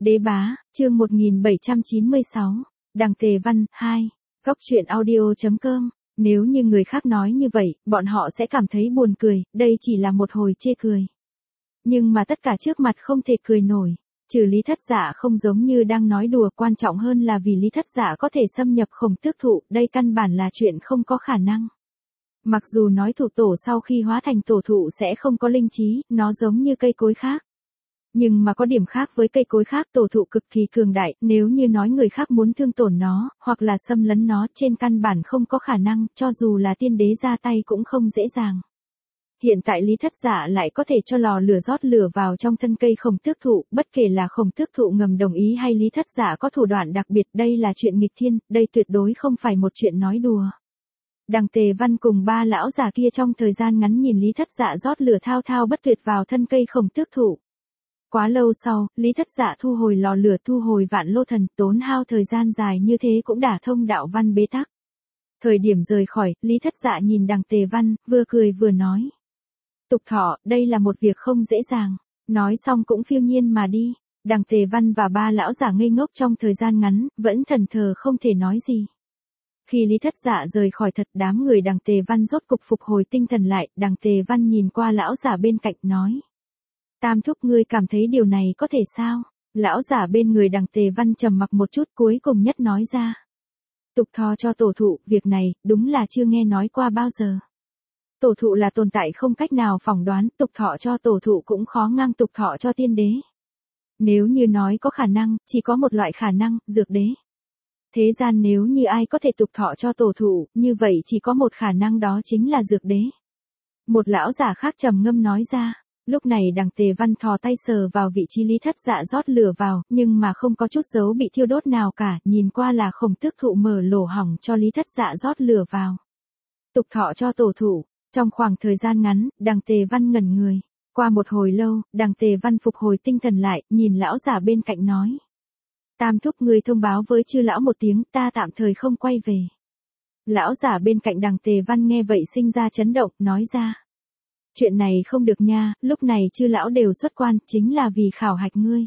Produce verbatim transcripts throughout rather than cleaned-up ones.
Đế bá, chương một nghìn bảy trăm chín mươi sáu, Đằng Tề Văn, hai, Góc truyện audio chấm com. Nếu như người khác nói như vậy, bọn họ sẽ cảm thấy buồn cười, đây chỉ là một hồi chê cười. Nhưng mà tất cả trước mặt không thể cười nổi. Trừ Lý Thất Dạ không giống như đang nói đùa, quan trọng hơn là vì Lý Thất Dạ có thể xâm nhập Khổng Tước Thụ, đây căn bản là chuyện không có khả năng. Mặc dù nói thụ tổ sau khi hóa thành tổ thụ sẽ không có linh trí, nó giống như cây cối khác. Nhưng mà có điểm khác với cây cối khác, tổ thụ cực kỳ cường đại, nếu như nói người khác muốn thương tổn nó, hoặc là xâm lấn nó, trên căn bản không có khả năng, cho dù là tiên đế ra tay cũng không dễ dàng. Hiện tại Lý Thất Dạ lại có thể cho lò lửa rót lửa vào trong thân cây Khổng Tước Thụ, bất kể là Khổng Tước Thụ ngầm đồng ý hay Lý Thất Dạ có thủ đoạn đặc biệt, đây là chuyện nghịch thiên, đây tuyệt đối không phải một chuyện nói đùa. Đằng Tề Văn cùng ba lão già kia trong thời gian ngắn nhìn Lý Thất Dạ rót lửa thao thao bất tuyệt vào thân cây Khổng Tước Thụ. Quá lâu sau, Lý Thất Dạ thu hồi lò lửa, thu hồi vạn lô thần, tốn hao thời gian dài như thế cũng đả thông đạo văn bế tắc. Thời điểm rời khỏi, Lý Thất Dạ nhìn Đằng Tề Văn, vừa cười vừa nói. Tục thọ, đây là một việc không dễ dàng. Nói xong cũng phiêu nhiên mà đi. Đằng Tề Văn và ba lão giả ngây ngốc trong thời gian ngắn, vẫn thần thờ không thể nói gì. Khi Lý Thất Dạ rời khỏi thật, đám người Đằng Tề Văn rốt cục phục hồi tinh thần lại, Đằng Tề Văn nhìn qua lão giả bên cạnh nói. Tam thúc, ngươi cảm thấy điều này có thể sao? Lão giả bên người Đằng Tề Văn trầm mặc một chút, cuối cùng nhất nói ra. Tục thọ cho tổ thụ, việc này, đúng là chưa nghe nói qua bao giờ. Tổ thụ là tồn tại không cách nào phỏng đoán, tục thọ cho tổ thụ cũng khó ngang tục thọ cho tiên đế. Nếu như nói có khả năng, chỉ có một loại khả năng, dược đế. Thế gian nếu như ai có thể tục thọ cho tổ thụ, như vậy chỉ có một khả năng, đó chính là dược đế. Một lão giả khác trầm ngâm nói ra. Lúc này Đằng Tề Văn thò tay sờ vào vị trí Lý Thất Dạ rót lửa vào, nhưng mà không có chút dấu bị thiêu đốt nào cả, nhìn qua là Khổng Tước Thụ mở lỗ hỏng cho Lý Thất Dạ rót lửa vào. Tục thọ cho tổ thụ. Trong khoảng thời gian ngắn, Đằng Tề Văn ngẩn người. Qua một hồi lâu, Đằng Tề Văn phục hồi tinh thần lại, nhìn lão giả bên cạnh nói. Tam thúc, người thông báo với chư lão một tiếng, ta tạm thời không quay về. Lão giả bên cạnh Đằng Tề Văn nghe vậy sinh ra chấn động, nói ra. Chuyện này không được nha, lúc này chư lão đều xuất quan, chính là vì khảo hạch ngươi.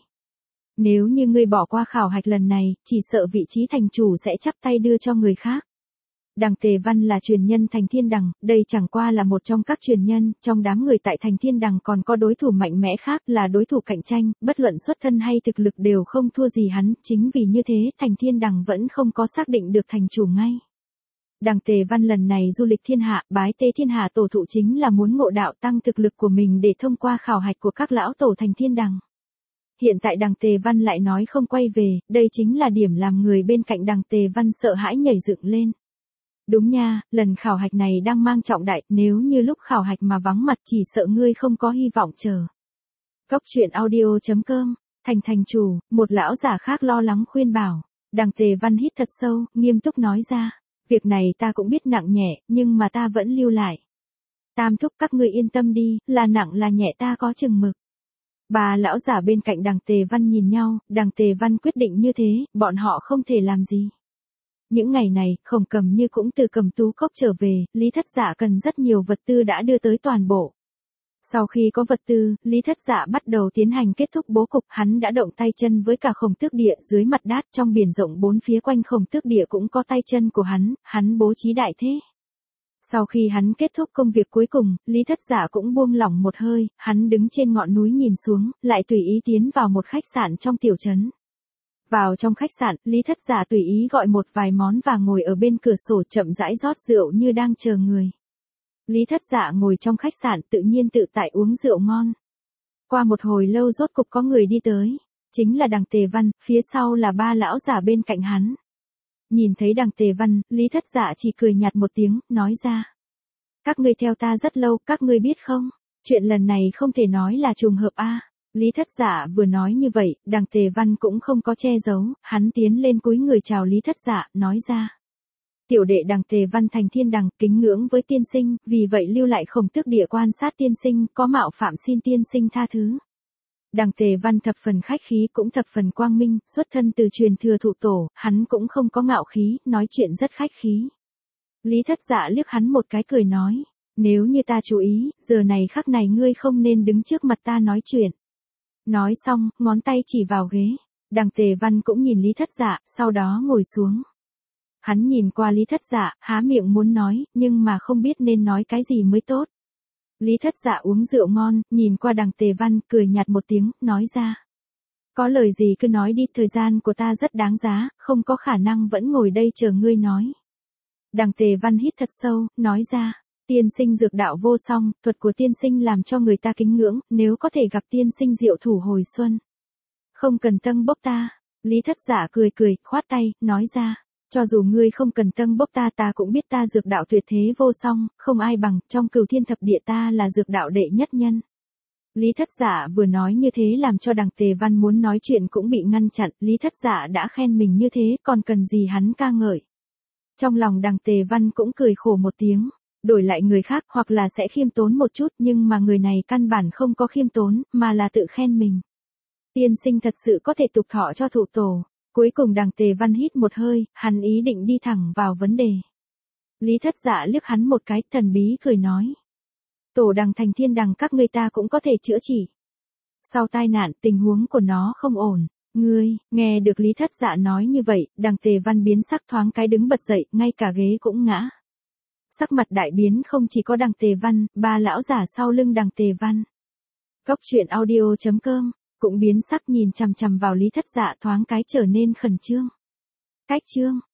Nếu như ngươi bỏ qua khảo hạch lần này, chỉ sợ vị trí thành chủ sẽ chắp tay đưa cho người khác. Đằng Tề Văn là truyền nhân Thành Thiên Đằng, đây chẳng qua là một trong các truyền nhân, trong đám người tại Thành Thiên Đằng còn có đối thủ mạnh mẽ khác, là đối thủ cạnh tranh, bất luận xuất thân hay thực lực đều không thua gì hắn, chính vì như thế Thành Thiên Đằng vẫn không có xác định được thành chủ ngay. Đằng Tề Văn lần này du lịch thiên hạ, bái tế thiên hạ tổ thụ chính là muốn ngộ đạo, tăng thực lực của mình để thông qua khảo hạch của các lão tổ Thành Thiên Đằng. Hiện tại Đằng Tề Văn lại nói không quay về, đây chính là điểm làm người bên cạnh Đằng Tề Văn sợ hãi nhảy dựng lên. Đúng nha, lần khảo hạch này đang mang trọng đại, nếu như lúc khảo hạch mà vắng mặt chỉ sợ ngươi không có hy vọng chờ. Góc truyện audio chấm com, Thành thành chủ, một lão giả khác lo lắng khuyên bảo. Đằng Tề Văn hít thật sâu, nghiêm túc nói ra. Việc này ta cũng biết nặng nhẹ, nhưng mà ta vẫn lưu lại. Tam thúc, các ngươi yên tâm đi, là nặng là nhẹ ta có chừng mực. Ba lão giả bên cạnh Đằng Tề Văn nhìn nhau, Đằng Tề Văn quyết định như thế, bọn họ không thể làm gì. Những ngày này, Khổng Cầm Như cũng từ Cầm Tú Cốc trở về, Lý Thất Dạ cần rất nhiều vật tư đã đưa tới toàn bộ. Sau khi có vật tư, Lý Thất Dạ bắt đầu tiến hành kết thúc bố cục, hắn đã động tay chân với cả Khổng Tước Địa dưới mặt đát, trong biển rộng bốn phía quanh Khổng Tước Địa cũng có tay chân của hắn, hắn bố trí đại thế. Sau khi hắn kết thúc công việc cuối cùng, Lý Thất Dạ cũng buông lỏng một hơi, hắn đứng trên ngọn núi nhìn xuống, lại tùy ý tiến vào một khách sạn trong tiểu trấn. Vào trong khách sạn, Lý Thất Dạ tùy ý gọi một vài món và ngồi ở bên cửa sổ chậm rãi rót rượu như đang chờ người. Lý Thất Dạ ngồi trong khách sạn tự nhiên tự tại uống rượu ngon. Qua một hồi lâu rốt cục có người đi tới. Chính là Đằng Tề Văn, phía sau là ba lão giả bên cạnh hắn. Nhìn thấy Đằng Tề Văn, Lý Thất Dạ chỉ cười nhạt một tiếng, nói ra. Các ngươi theo ta rất lâu, các ngươi biết không? Chuyện lần này không thể nói là trùng hợp a. Lý Thất Dạ vừa nói như vậy, Đằng Tề Văn cũng không có che giấu, hắn tiến lên cúi người chào Lý Thất Dạ, nói ra. Tiểu đệ Đằng Tề Văn Thành Thiên Đằng, kính ngưỡng với tiên sinh, vì vậy lưu lại Khổng Tước Địa quan sát tiên sinh, có mạo phạm xin tiên sinh tha thứ. Đằng Tề Văn thập phần khách khí cũng thập phần quang minh, xuất thân từ truyền thừa thụ tổ, hắn cũng không có ngạo khí, nói chuyện rất khách khí. Lý Thất Dạ liếc hắn một cái cười nói, nếu như ta chú ý, giờ này khắc này ngươi không nên đứng trước mặt ta nói chuyện. Nói xong, ngón tay chỉ vào ghế. Đằng Tề Văn cũng nhìn Lý Thất Dạ, sau đó ngồi xuống. Hắn nhìn qua Lý Thất Dạ, há miệng muốn nói, nhưng mà không biết nên nói cái gì mới tốt. Lý Thất Dạ uống rượu ngon, nhìn qua đằng Tề Văn, cười nhạt một tiếng, nói ra. Có lời gì cứ nói đi, thời gian của ta rất đáng giá, không có khả năng vẫn ngồi đây chờ ngươi nói. Đằng Tề Văn hít thật sâu, nói ra. Tiên sinh dược đạo vô song, thuật của tiên sinh làm cho người ta kính ngưỡng, nếu có thể gặp tiên sinh diệu thủ hồi xuân. Không cần tâng bốc ta. Lý Thất Dạ cười cười, khoát tay, nói ra. Cho dù ngươi không cần tâng bốc ta ta cũng biết ta dược đạo tuyệt thế vô song, không ai bằng, trong cửu thiên thập địa ta là dược đạo đệ nhất nhân. Lý Thất Dạ vừa nói như thế làm cho đằng Tề Văn muốn nói chuyện cũng bị ngăn chặn, Lý Thất Dạ đã khen mình như thế còn cần gì hắn ca ngợi. Trong lòng đằng Tề Văn cũng cười khổ một tiếng, đổi lại người khác hoặc là sẽ khiêm tốn một chút nhưng mà người này căn bản không có khiêm tốn, mà là tự khen mình. Tiên sinh thật sự có thể tục thọ cho thụ tổ. Cuối cùng đằng Tề Văn hít một hơi, hắn ý định đi thẳng vào vấn đề. Lý Thất Dạ liếc hắn một cái, thần bí cười nói. Tổ đằng thành thiên đằng các ngươi ta cũng có thể chữa trị. Sau tai nạn, tình huống của nó không ổn. Ngươi, nghe được Lý Thất Dạ nói như vậy, đằng Tề Văn biến sắc thoáng cái đứng bật dậy, ngay cả ghế cũng ngã. Sắc mặt đại biến không chỉ có đằng Tề Văn, ba lão giả sau lưng đằng Tề Văn. Cốc truyện audio chấm com cũng biến sắc nhìn chằm chằm vào Lý Thất Dạ thoáng cái trở nên khẩn trương. Cách chương